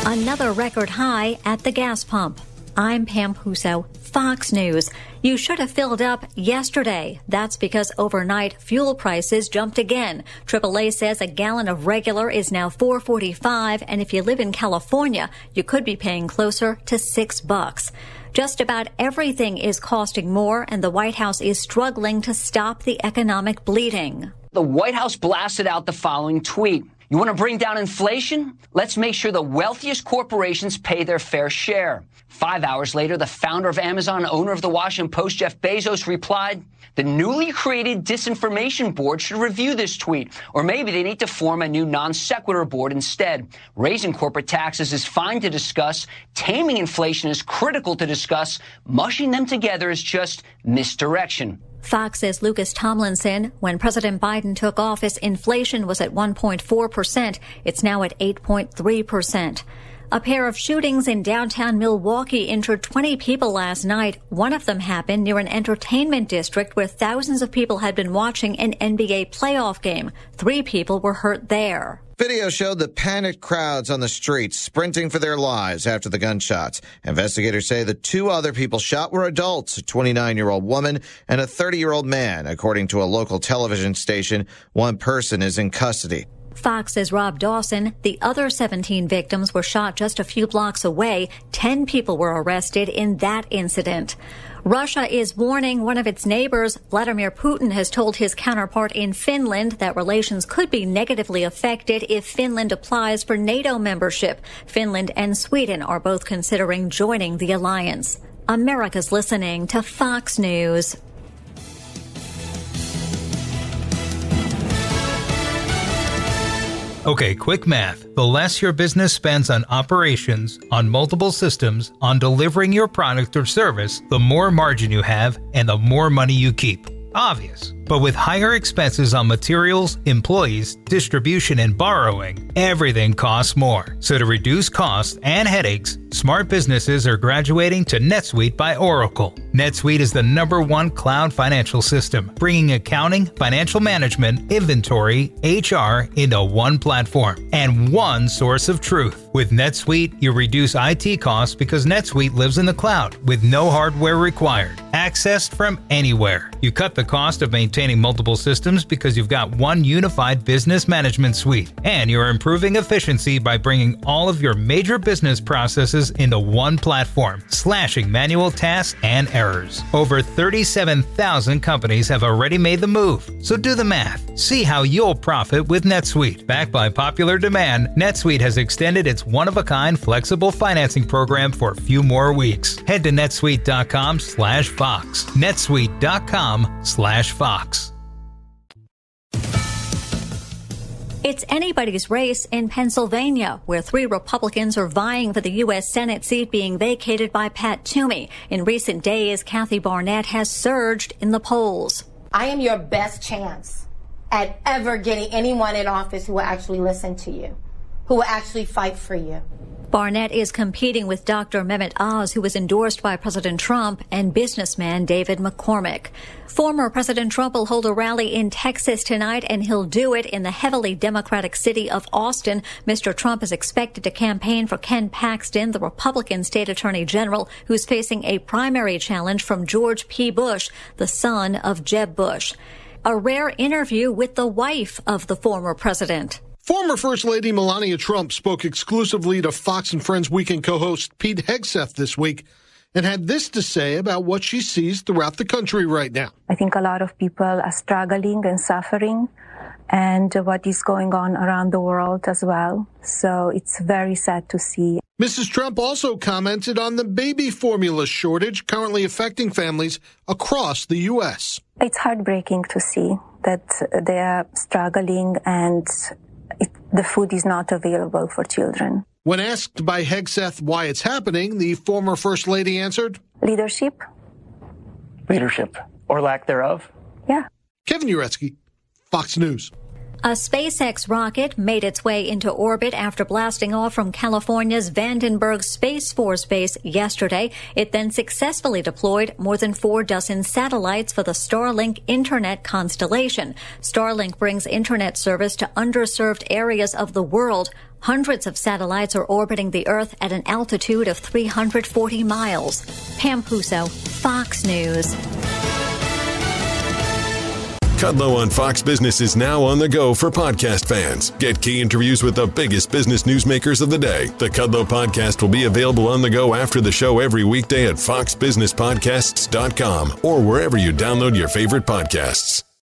Another record high at the gas pump. I'm Pam Huso, Fox News. You should have filled up yesterday. That's because overnight fuel prices jumped again. AAA says a gallon of regular is now $4.45, and if you live in California, you could be paying closer to $6. Just about everything is costing more, and the White House is struggling to stop the economic bleeding. The White House blasted out the following tweet. You want to bring down inflation? Let's make sure the wealthiest corporations pay their fair share. 5 hours later, the founder of Amazon, owner of the Washington Post, Jeff Bezos, replied, the newly created disinformation board should review this tweet, or maybe they need to form a new non sequitur board instead. Raising corporate taxes is fine to discuss. Taming inflation is critical to discuss. Mushing them together is just misdirection. Fox's Lucas Tomlinson. When President Biden took office, inflation was at 1.4%. It's now at 8.3%. A pair of shootings in downtown Milwaukee injured 20 people last night. One of them happened near an entertainment district where thousands of people had been watching an NBA playoff game. 3 people were hurt there. Video showed the panicked crowds on the streets sprinting for their lives after the gunshots. Investigators say the 2 other people shot were adults, a 29-year-old woman and a 30-year-old man. According to a local television station, 1 person is in custody. Fox's Rob Dawson. The other 17 victims were shot just a few blocks away. 10 people were arrested in that incident. Russia is warning one of its neighbors. Vladimir Putin has told his counterpart in Finland that relations could be negatively affected if Finland applies for NATO membership. Finland and Sweden are both considering joining the alliance. America's listening to Fox News. Okay, quick math. The less your business spends on operations, on multiple systems, on delivering your product or service, the more margin you have and the more money you keep. Obvious. But with higher expenses on materials, employees, distribution, and borrowing, everything costs more. So to reduce costs and headaches, smart businesses are graduating to NetSuite by Oracle. NetSuite is the #1 cloud financial system, bringing accounting, financial management, inventory, HR into one platform and one source of truth. With NetSuite, you reduce IT costs because NetSuite lives in the cloud with no hardware required, accessed from anywhere. You cut the cost of maintaining multiple systems because you've got one unified business management suite, and you're improving efficiency by bringing all of your major business processes into one platform, slashing manual tasks and errors. Over 37,000 companies have already made the move, so do the math. See how you'll profit with NetSuite. Backed by popular demand, NetSuite has extended its one-of-a-kind flexible financing program for a few more weeks. Head to netsuite.com/Fox. netsuite.com/Fox. It's anybody's race in Pennsylvania, where 3 Republicans are vying for the U.S. Senate seat being vacated by Pat Toomey. In recent days, Kathy Barnett has surged in the polls. I am your best chance at ever getting anyone in office who will actually listen to you, who will actually fight for you. Barnett is competing with Dr. Mehmet Oz, who was endorsed by President Trump, and businessman David McCormick. Former President Trump will hold a rally in Texas tonight, and he'll do it in the heavily Democratic city of Austin. Mr. Trump is expected to campaign for Ken Paxton, the Republican state attorney general, who's facing a primary challenge from George P. Bush, the son of Jeb Bush. A rare interview with the wife of the former president. Former First Lady Melania Trump spoke exclusively to Fox and Friends weekend co-host Pete Hegseth this week and had this to say about what she sees throughout the country right now. I think a lot of people are struggling and suffering, and what is going on around the world as well. So it's very sad to see. Mrs. Trump also commented on the baby formula shortage currently affecting families across the U.S. It's heartbreaking to see that they are struggling and the food is not available for children. When asked by Hegseth why it's happening, the former First Lady answered, Leadership. Leadership, or lack thereof. Yeah. Kevin Uretsky, Fox News. A SpaceX rocket made its way into orbit after blasting off from California's Vandenberg Space Force Base yesterday. It then successfully deployed more than 4 dozen satellites for the Starlink internet constellation. Starlink brings internet service to underserved areas of the world. Hundreds of satellites are orbiting the Earth at an altitude of 340 miles. Pam Puso, Fox News. Kudlow on Fox Business is now on the go for podcast fans. Get key interviews with the biggest business newsmakers of the day. The Kudlow podcast will be available on the go after the show every weekday at foxbusinesspodcasts.com or wherever you download your favorite podcasts.